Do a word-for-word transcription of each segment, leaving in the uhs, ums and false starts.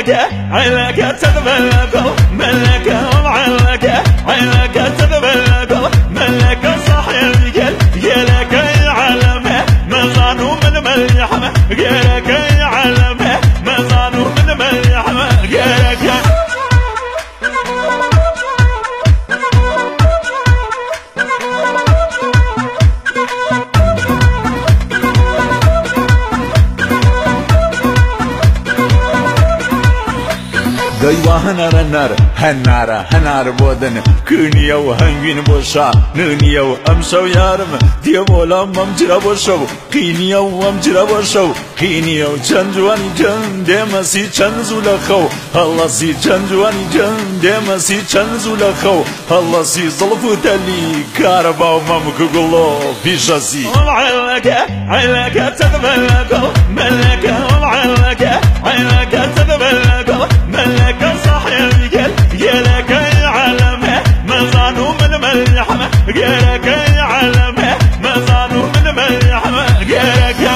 وعلك عينك تتبلق ملك وعلك عينك تتبلق ملك صاحب يلك يعلم مزانو من مليحمه غيرك يعلم مزانو من مليحمه غيرك دايوا هنار هنار هنار هنار بودن كنيو هنجين بوشا ننيو أمسو يارم ديولا ممجرا بوشو قينيو ممجرا بوشو قينيو چنجواني جن دمسي چنزو لخو الله سي چنجواني جن دمسي چنزو لخو الله سي ظلفو تلي كارباو ممكو قلو بيشاسي وعلك عينك تتبلق ملك وعلك عينك تتبلق ملك صاحب يلك يعلم مزانو من مليحمه غيرك يعلم مزانو من مليحمه غيرك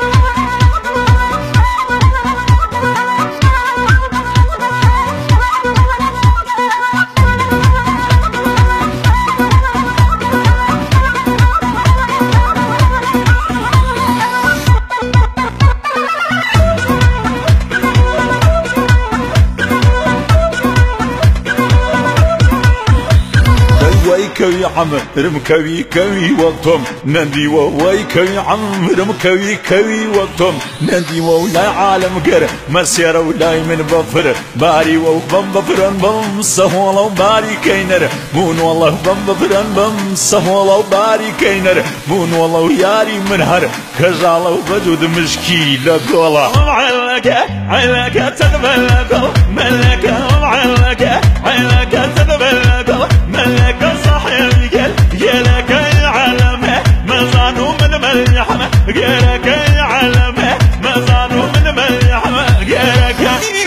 كوي عم رم كوي كوي وقتهم نندي وواي كوي عم رم كوي كوي وقتهم نندي ولا عالم قر مسيرة ولا من بفر باري وبم بفرن بم سهولا وباري كينر مون والله بم بفرن بم سهولا وباري كينر مون والله ياري من هر كجالا وبجود مشكي لقولا وعلك عينك تتبلق ملك وعلك عينك تتبلق ملك صاحب يلك يعلم مزانو من مليحمه غيرك يعلم مزانو من مليحمه غيرك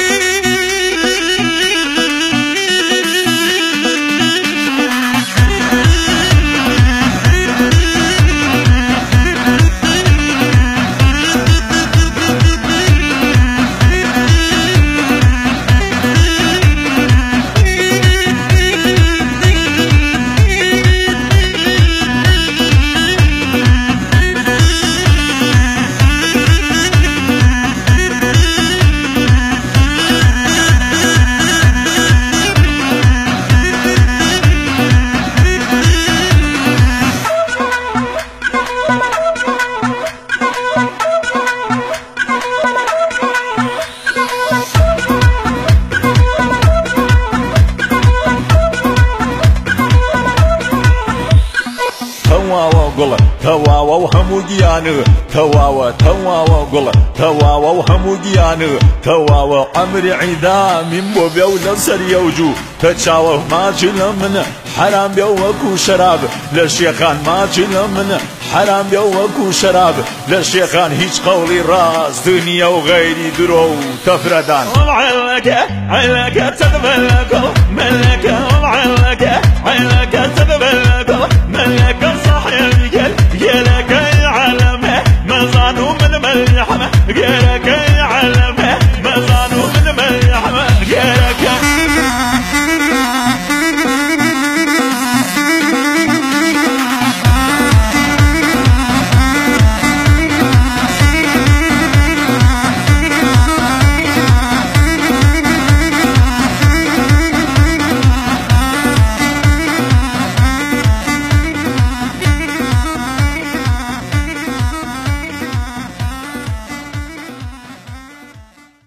تواوا وهمو جيانو تواوا تواوا قول تواوا وهمو جيانو تواوا عمري عيدا من بو بيولا سر يوجو تشاوه ما من حرام بيوكو شراب للشيخان ما من حرام بيوكو شراب للشيخان هيج قولي راس دنيا وغيري درو تفردان وعلك عينك تتبلق ملك وعلك عينك تتبلق ملك صاحب يلك يعلم مزانو من مليحمه